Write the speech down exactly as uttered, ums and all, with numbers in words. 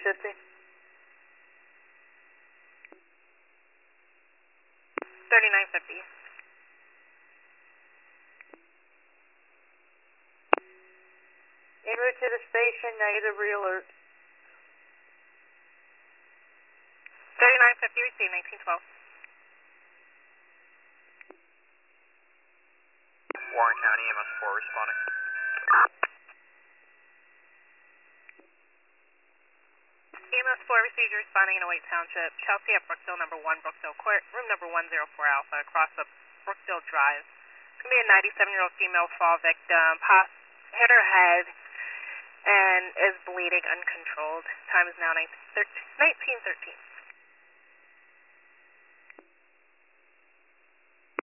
fifty. thirty-nine fifty. En route to the station, negative re-alert. thirty-nine fifty, received, nineteen twelve. Warren County, M S four responding. E M S four received, you're responding in Await Township, Chelsea at Brookdale number one, Brookdale Court, room number one oh four Alpha, across the Brookdale Drive. It's going to be a ninety-seven-year-old female fall victim, pass, hit her head, and is bleeding uncontrolled. Time is now nineteen thirteen.